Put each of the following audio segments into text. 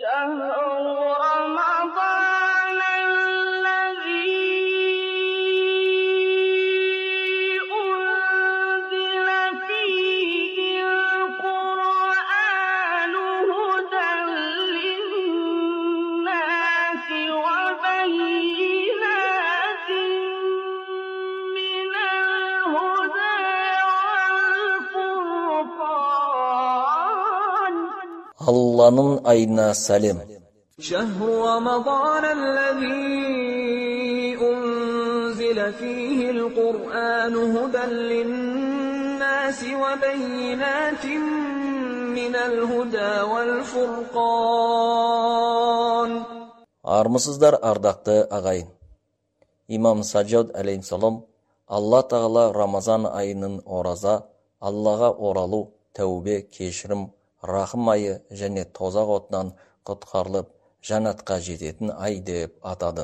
رمضان الذي أنزل فيه القرآن هدى للناس وبينات من الهدى والفرقان. Allah'ın ayına salim. شهر رمضان الذي أنزل فيه القرآن هدى للناس وبينات من الهدى والفرقان. Armısızlar ardaқты ағайын. İmam Sajjad aleyhissalam Allah Tağala Ramazan ayının oраза, Аллаға оралу, тәубе, кешірім, рахым айы және тозақ отынан құтқарылып, жанатқа жететін ай деп атады.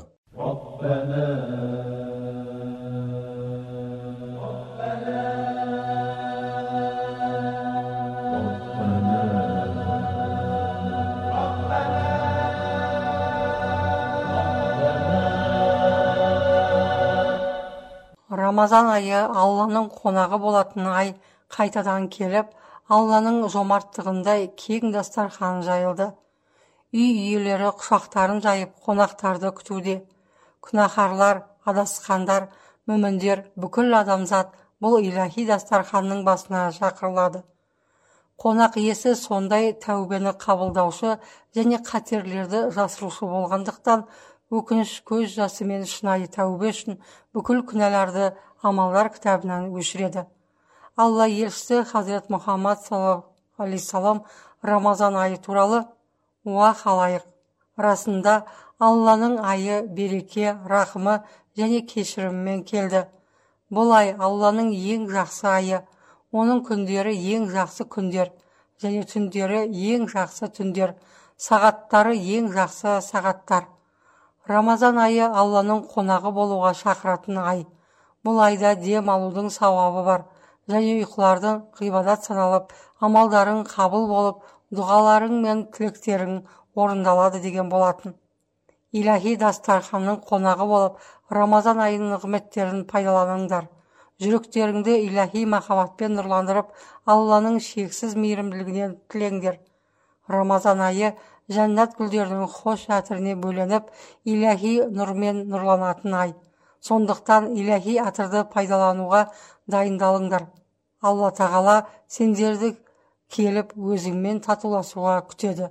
Рамазан айы Алланың қонағы болатын ай қайтадан келіп, Алланың жомарттығындай кең дастархан жайылды. Үй иелері құшақтарын жайып қонақтарды күтуде. Күнәһарлар, адасқандар, мүміндер, бүкіл адамзат бұл илахи дастарханның басына шақырылады. Қонақ иесі сондай тәубені қабылдаушы және қатерлерді жасырушы болғандықтан, өкініш көз жасымен шынайы тәубе үшін бүкіл күнәларды амалдар кітабынан өшіреді. Алла елшісі Хазірет Мұхаммад саллаллаху алейхи салам Рамазан айы туралы: «Уа халайық, расында Алланың айы береке, рахымы және кешірімімен келді. Бұл ай Алланың ең жақсы айы, оның күндері ең жақсы күндер және түндері ең жақсы түндер, сағаттары ең жақсы сағаттар. Рамазан айы Алланың қонағы болуға шақыратын ай. Бұл айда дем алудың сауабы бар және ұйқылардың ғибадат саналып, амалдарың қабыл болып, дұғаларың мен тілектерің орындалады деген болатын. Илахи дастарханның қонағы болып, Рамазан айының нығметтерін пайдаланыңдар. Жүректеріңді илахи махаббатпен нұрландырып, Алланың шексіз мейірімділігінен тілеңдер. Рамазан айы жәннат гүлдерінің хош әтіріне бөленіп, илахи нұрмен нұрланатын ай. Сондықтан илахи атырды пайдалануға дайындалыңдар. Алла Тағала сендерді келіп өзіңмен татуласуға күтеді.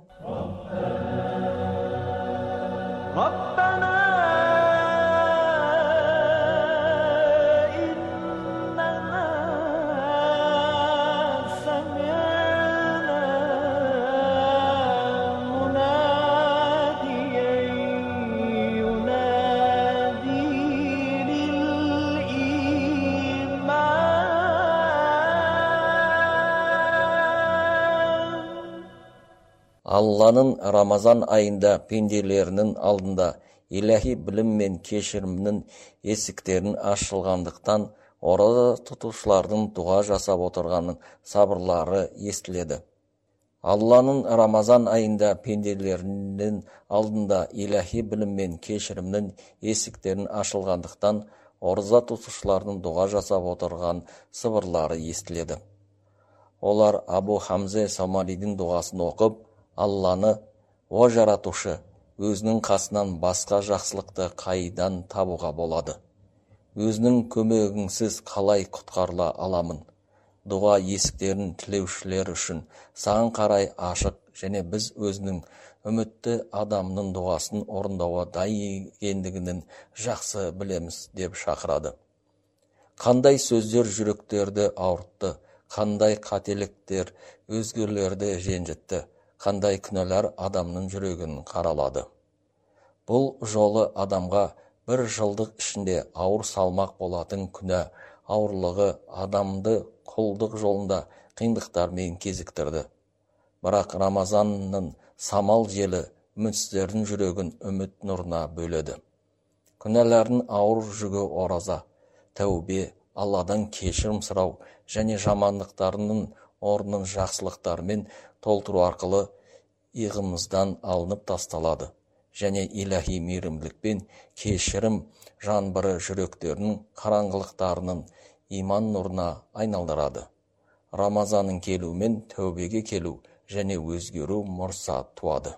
Алланың Рамазан айында пенделерінің алдында илахи білім мен кешірімнің есіктерін ашылғандықтан, ораза тұтушылардың дұға жасап отырғанның сабырлары естіледі. Алланың Рамазан айында пенделерінің алдында илахи білім мен кешірімнің есіктерін ашылғандықтан, ораза тұтушылардың дұға жасап отырған сыбырлары естіледі. Олар Абу Хамзе Самаридің дұғасын оқып, Алланы, о жаратушы, өзінің қасынан басқа жақсылықты қайдан табуға болады? Өзінің көмегіңсіз қалай құтқарыла аламын? Дұға есіктерін тілеушілер үшін саған қарай ашық, және біз өзінің үмітті адамның дұғасын орындауға дайын екендігін жақсы білеміз деп шақырады. Қандай сөздер жүректерді ауыртты, қандай қателіктер өзгелерді ренжітті, қандай күнәлар адамның жүрегін қаралады. Бұл жолы адамға бір жылдық ішінде ауыр салмақ болатын күнә ауырлығы адамды құлдық жолында қиындықтармен кезіктірді. Бірақ Рамазанның самал желі үмітсіздердің жүрегін үміт нұрына бөледі. Күнәлардың ауыр жүгі ораза, тәубе, Алладан кешірім сұрау және жамандықтарының орнын жақсылықтармен толтыру арқылы иығымыздан алынып тасталады және иләһи мейірімділікпен кешірім жаңбыры жүректерінің қараңғылықтарының иман нұрына айналдырады. Рамазанның келуімен тәубеге келу және өзгеру мұрса туады.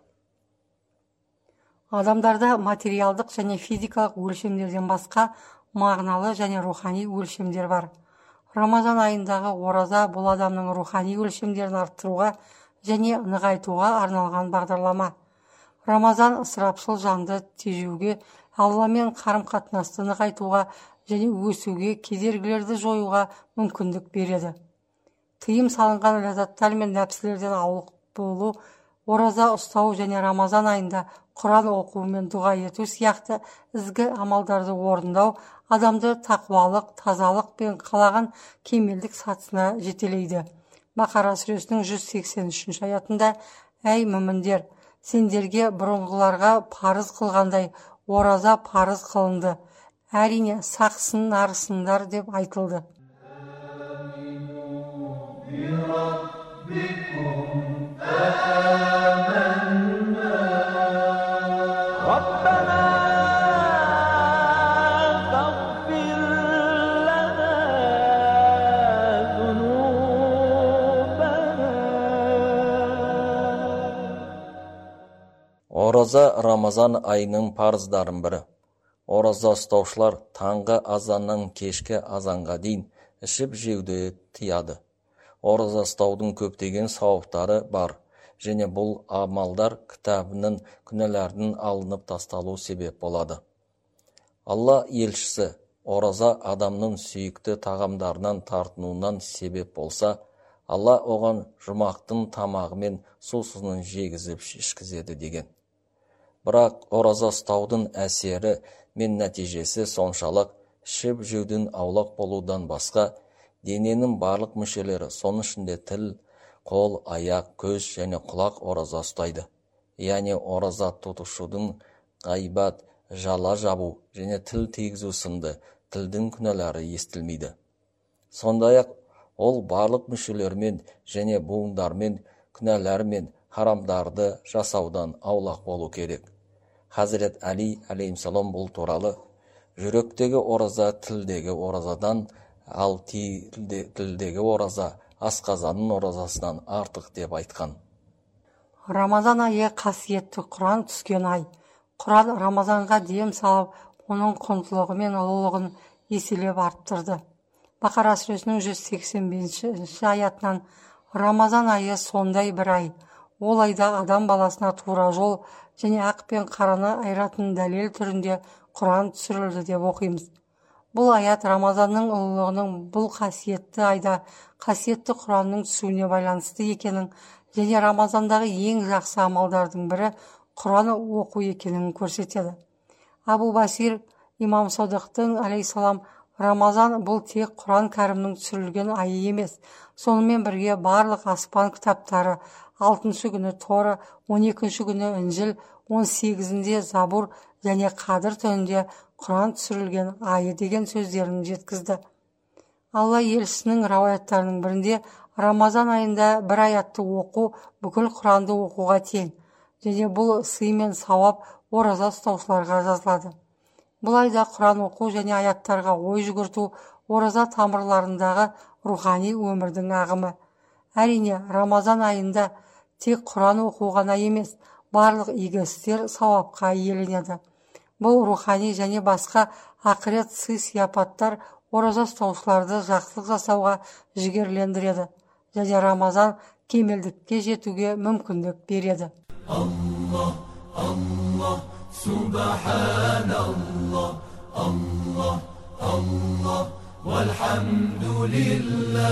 Адамдарда материалдық және физикалық өлшемдерден басқа мағыналы және рухани өлшемдер бар. Рамазан айындағы ораза бұл адамның рухани өлшемдерін арттыруға және нығайтуға арналған бағдарлама. Рамазан ысырапшыл жанды тежеуге, Алламен қарым-қатынасты нығайтуға және өсуге, кедергілерді жоюға мүмкіндік береді. Тыйым салынған ләззаттар мен нәпсілерден аулақ болу, ораза ұстау және Рамазан айында Құран оқу мен дұға ету сияқты ізгі амалдарды орындау адамды тақуалық, тазалық пен қалаған кемелдік сатысына жетелейді. Бақара сүресінің 183 аятында: «Әй мүміндер, сендерге бұрынғыларға парыз қылғандай ораза парыз қылынды. Әрине сақсын нарысыңдар» деп айтылды. Ораза Рамазан айының парыздарын бірі. Ораза ұстаушылар таңғы азаннан кешкі азанға дейін ішіп жеуді тыяды. Ораза ұстаудың көптеген сауаптары бар, және бұл амалдар кітабының күнәләрдің алынып тасталу себеп болады. Алла елшісі, ораза адамның сүйікті тағамдарынан тартынуынан себеп болса, Алла оған жұмақтың тамағы мен сусынын жегізіп ішкізеді деген. Бірақ ораза ұстаудың әсері мен нәтижесі соншалық ішіп жеудің аулақ болудан басқа, дененің барлық мүшелері, соның ішінде тіл, қол, аяқ, көз және құлақ ораза ұстайды. Яғни ораза тұтушудың ғайбат, жала жабу және тіл тигізу сынды тілдің күнәлары естілмейді. Сондай-ақ ол барлық мүшелермен және буындармен күнәлармен харамдарды жасаудан аулақ болу керек. Хазірет Али алейхиссалам бұл туралы: жүректегі ораза тілдегі оразадан, ал тілдегі ораза асқазанның оразасынан артық деп айтқан. Рамазан айы қасиетті Құран түскен ай. Құран Рамазанға дем салып, оның құндылығы мен ұлылығын еселеп арттырды. Бақара сүресінің 185 аятынан: Рамазан айы сондай бір ай. Ол айда адам баласына тура жол және ақ пен қараны айыратын дәлел түрінде Құран түсірілді деп оқимыз. Бұл аят Рамазанның ұлылығының бұл қасиетті айда қасиетті Құранның түсуіне байланысты екенін және Рамазандағы ең жақсы амалдардың бірі Құран оқу екенін көрсетеді. Абу Басир имам Содықтың алейхиссалам: Рамазан бұл тек Құран кәрімнің түсірілген айы емес, сонымен бірге барлық аспан кітаптары, 6-шы күні Тора, 12-ші күні Інжіл, 18-інде Забур және Қадыр түнінде Құран түсірілген айы деген сөздерін жеткізді. Алла елшісінің рауаяттарының бірінде Рамазан айында бір аятты оқу бүкіл Құранды оқуға тең, және бұл сый мен сауап ораза ұстаушыларға жазылады. Бұл айда Құран оқу және аяттарға ой жүгірту ораза тамырларындағы рухани өмірдің ағымы. Әрине, Рамазан айында тек Құран оқу ғана емес, барлық игі істер сауапқа иеленеді. Бұл рухани және басқа ақырет сый-сияпаттар ораза ұстаушыларды жақсылық жасауға жігерлендіреді және Рамазан кемелдікке жетуге мүмкіндік береді. Allah, Allah, Subhanallah, Allah, Allah, walhamdulillah,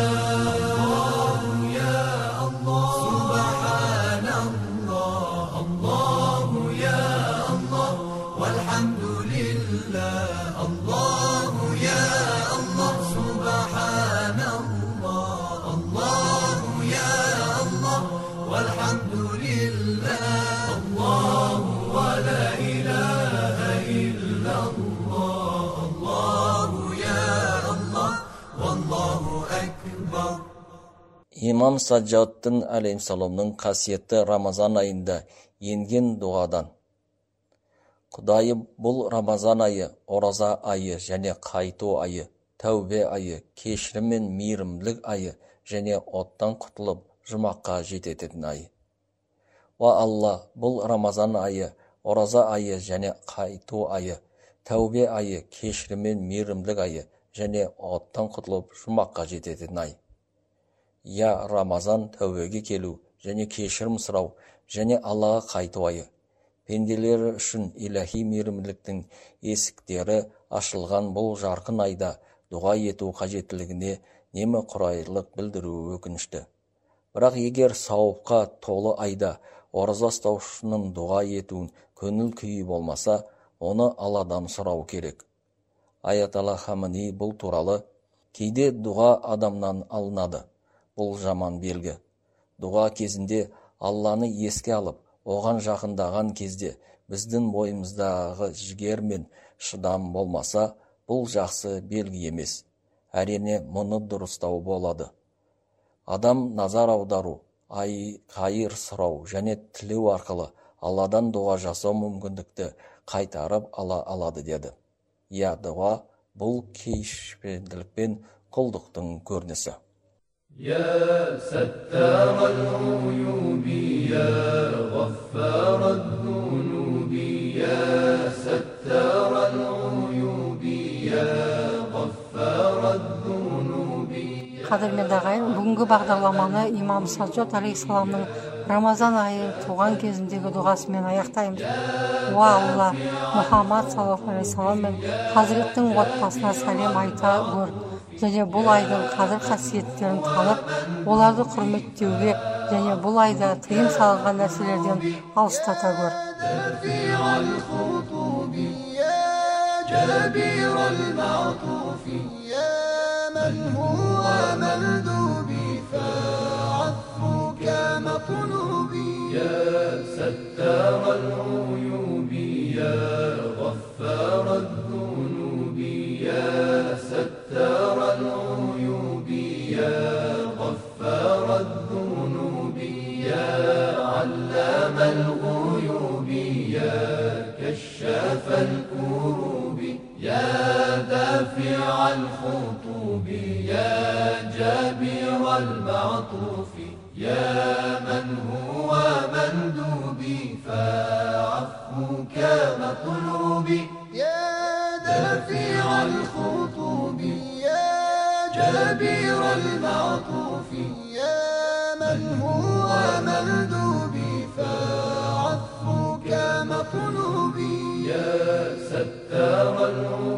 ya Allah, Subhanallah, Allah, ya Allah, walhamdulillah, Allah, ya Allah, Subhanallah, Allah, ya Allah, walhamdulillah, Allah, wa la ilaha illallah, Allah, ya Allah, wallahu akbar. Имам Саджадтың алейхиссаламның қасиетті Рамазан айында енген дұғадан: Құдайы, бұл Рамазан айы, ораза айы және қайту айы, тәубе айы, кешірім мен мейірімділік айы және оттан құтылып жұмаққа жететін айы. Уа Алла, бұл Рамазан айы, ораза айы және қайту айы, тәубе айы, кешірім мен мейірімділік айы және оттан құтылып жұмаққа жететін ай. Я Рамазан тәубеге келу және кешірім сұрау және Аллаға қайту айы. Пенделер үшін илахи мейірімділіктің есіктері ашылған бұл жарқын айда дұға ету қажеттілігіне немі құрайлық білдіру өкінішті. Бірақ егер сауапқа толы айда ораза ұстаушының дұға етуін көңіл күйі болмаса, оны Алладан сұрау керек. Аятолла Хамани бұл туралы: кейде дұға адамнан алынады. Бұл жаман белгі. Дұға кезінде Алланы еске алып, оған жақындаған кезде біздің бойымыздағы жігер мен шыдам болмаса, бұл жақсы белгі емес. Әрине, мұны дұрыстау болады. Адам назар аудару, қайыр сұрау және тілеу арқылы Алладан дұға жасау мүмкіндікті қайтарып ала алады деді. Я, дұға бұл кешпенділік пен құлдықтың көрінісі. يا ستار العيوب يا غفار الذنوب يا ستار العيوب يا غفار الذنوب. Қадірменді ағайын, бүгінгі бағдарламаны имам Саджад алейхиссаламның Рамазан айы туған кезіндегі дұғасымен аяқтаймыз. Уа Алла, Мұхаммад саллаллаху алейхи вассалам мен Хазіреттің отбасына сәлем айта көр және бұл айдың қадір қасиеттерін танып, оларды құрметтеуге және бұл айда тыйым салынған нәрселерден алыстата көр. ستار العيوب يا غفار الذنوب يا علام الغيوب يا كشاف الكروب يا دافع الخطوب يا جابر المعطوف يا من هو مندوبي فعفوك مطلوبي يا دافع الخطوب يا جابر المعطوف يا من هو مندوبي فعفوك مطلوبي يا ستار العيوب